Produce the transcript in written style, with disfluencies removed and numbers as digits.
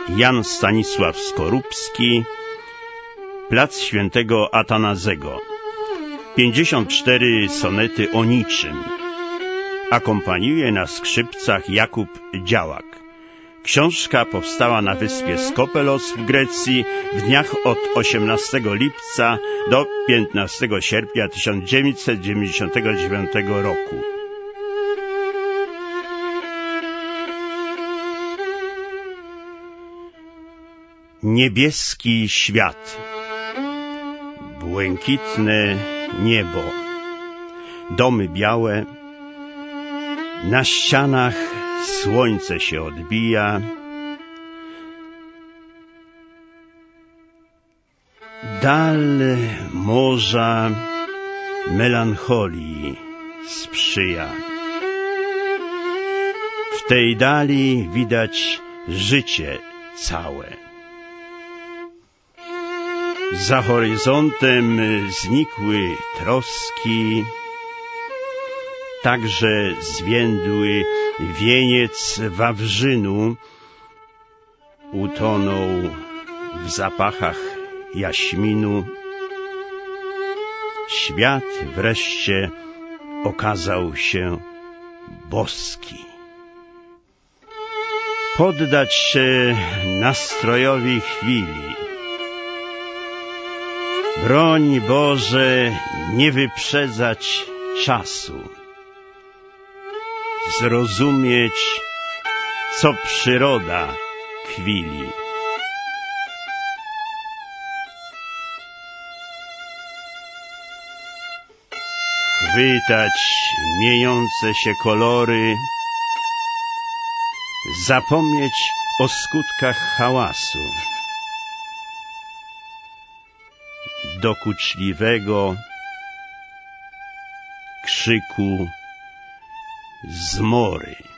Jan Stanisław Skorupski, Plac Świętego Atanazego. 54 sonety o niczym. Akompaniuje na skrzypcach Jakub Działak. Książka powstała na wyspie Skopelos w Grecji w dniach od 18 lipca do 15 sierpnia 1999 roku. Niebieski świat. Błękitne niebo. Domy białe. Na ścianach słońce się odbija. Dal morza melancholii sprzyja. W tej dali widać życie całe. Za horyzontem znikły troski, także zwiędły wieniec wawrzynu utonął w zapachach jaśminu. Świat wreszcie okazał się boski. Poddać się nastrojowi chwili. Broń Boże, nie wyprzedzać czasu. Zrozumieć, co przyroda kwili. Chwytać mieniące się kolory. Zapomnieć o skutkach hałasu. Dokuczliwego krzyku zmory.